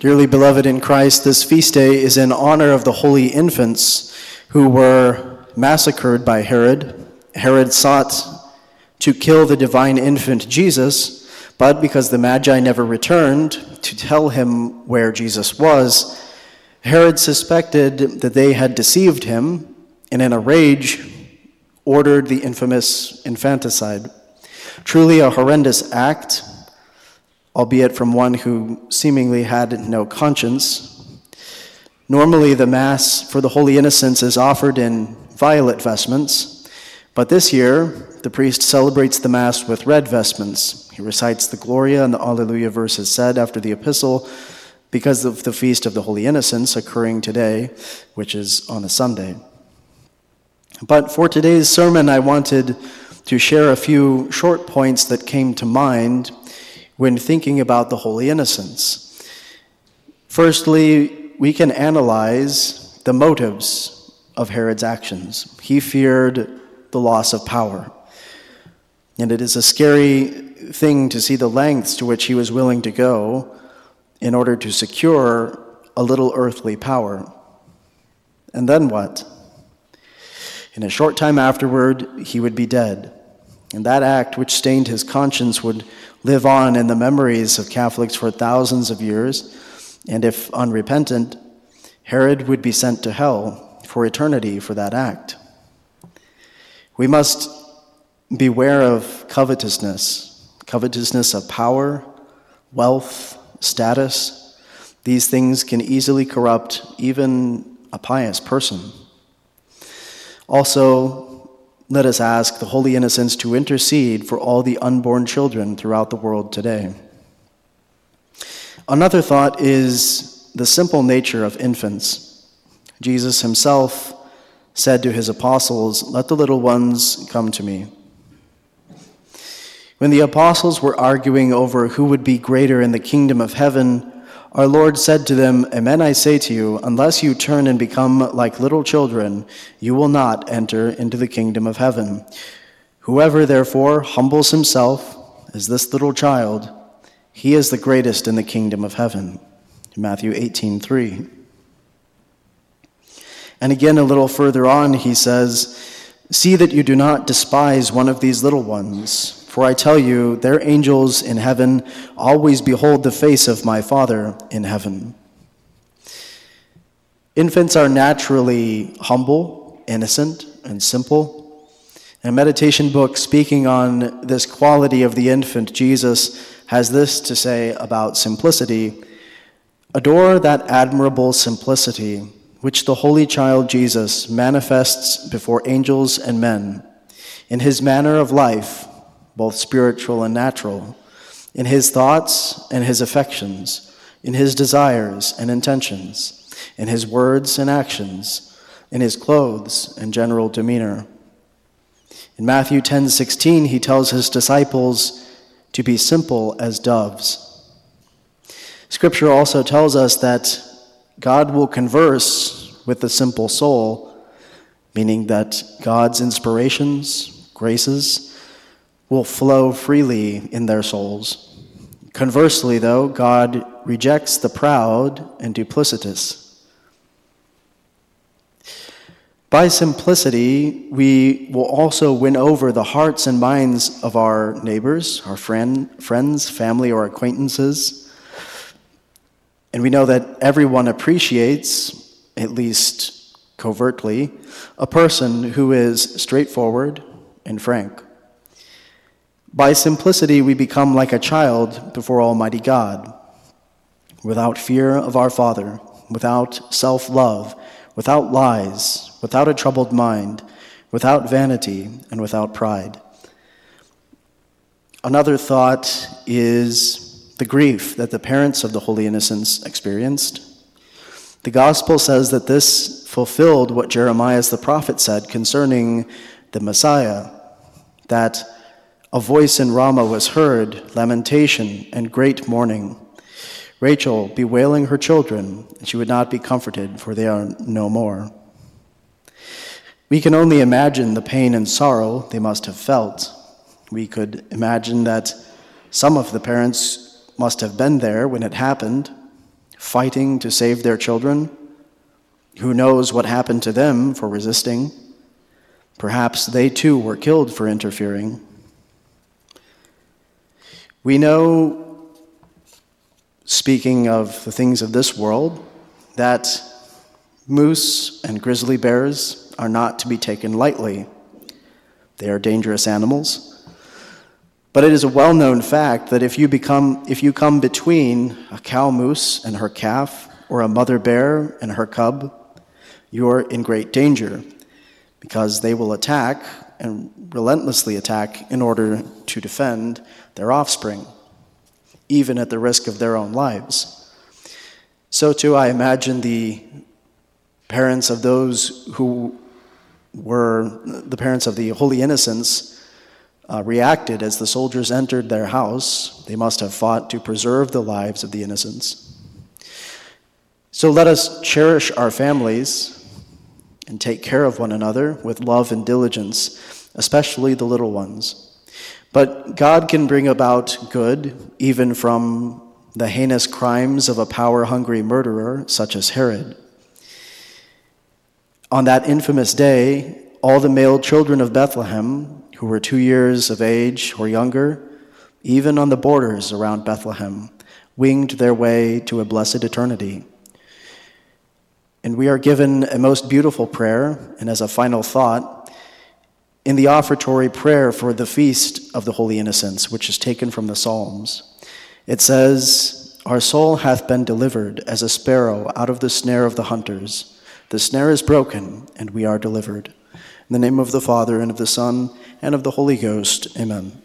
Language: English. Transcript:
Dearly beloved in Christ, this feast day is in honor of the holy infants who were massacred by Herod. Herod sought to kill the divine infant Jesus, but because the Magi never returned to tell him where Jesus was, Herod suspected that they had deceived him, and in a rage ordered the infamous infanticide. Truly a horrendous act, albeit from one who seemingly had no conscience. Normally, the Mass for the Holy Innocents is offered in violet vestments, but this year, the priest celebrates the Mass with red vestments. He recites the Gloria and the Alleluia verses said after the Epistle because of the Feast of the Holy Innocents occurring today, which is on a Sunday. But for today's sermon, I wanted to share a few short points that came to mind when thinking about the Holy Innocents. Firstly, we can analyze the motives of Herod's actions. He feared the loss of power. And it is a scary thing to see the lengths to which he was willing to go in order to secure a little earthly power. And then what? In a short time afterward, he would be dead. And that act which stained his conscience would live on in the memories of Catholics for thousands of years, and if unrepentant, Herod would be sent to hell for eternity for that act. We must beware of covetousness of power, wealth, status. These things can easily corrupt even a pious person. Also, let us ask the Holy Innocents to intercede for all the unborn children throughout the world today. Another thought is the simple nature of infants. Jesus himself said to his apostles, "Let the little ones come to me." When the apostles were arguing over who would be greater in the kingdom of heaven, our Lord said to them, "Amen, I say to you, unless you turn and become like little children, you will not enter into the kingdom of heaven. Whoever, therefore, humbles himself as this little child, he is the greatest in the kingdom of heaven." Matthew 18:3. And again, a little further on, he says, "See that you do not despise one of these little ones. For I tell you, their angels in heaven always behold the face of my Father in heaven." Infants are naturally humble, innocent, and simple. In a meditation book speaking on this quality of the infant, Jesus has this to say about simplicity: "Adore that admirable simplicity which the Holy Child Jesus manifests before angels and men, in his manner of life, both spiritual and natural, in his thoughts and his affections, in his desires and intentions, in his words and actions, in his clothes and general demeanor." In Matthew 10:16, he tells his disciples to be simple as doves. Scripture also tells us that God will converse with the simple soul, meaning that God's inspirations, graces, will flow freely in their souls. Conversely, though, God rejects the proud and duplicitous. By simplicity, we will also win over the hearts and minds of our neighbors, our friends, family, or acquaintances. And we know that everyone appreciates, at least covertly, a person who is straightforward and frank. By simplicity, we become like a child before Almighty God, without fear of our Father, without self-love, without lies, without a troubled mind, without vanity, and without pride. Another thought is the grief that the parents of the Holy Innocents experienced. The Gospel says that this fulfilled what Jeremiah the prophet said concerning the Messiah, that a voice in Ramah was heard, lamentation and great mourning. Rachel bewailing her children, and she would not be comforted, for they are no more. We can only imagine the pain and sorrow they must have felt. We could imagine that some of the parents must have been there when it happened, fighting to save their children. Who knows what happened to them for resisting? Perhaps they too were killed for interfering. We know, speaking of the things of this world, that moose and grizzly bears are not to be taken lightly. They are dangerous animals. But it is a well-known fact that if you come between a cow moose and her calf, or a mother bear and her cub, you're in great danger, because they will attack and relentlessly attack in order to defend their offspring, even at the risk of their own lives. So too, I imagine the parents of those who were the parents of the Holy Innocents reacted as the soldiers entered their house. They must have fought to preserve the lives of the innocents. So let us cherish our families and take care of one another with love and diligence, especially the little ones. But God can bring about good even from the heinous crimes of a power-hungry murderer such as Herod. On that infamous day, all the male children of Bethlehem who were 2 years of age or younger, even on the borders around Bethlehem, winged their way to a blessed eternity. And we are given a most beautiful prayer, and as a final thought, in the offertory prayer for the feast of the Holy Innocents, which is taken from the Psalms. It says, "Our soul hath been delivered as a sparrow out of the snare of the hunters. The snare is broken, and we are delivered." In the name of the Father, and of the Son, and of the Holy Ghost, amen.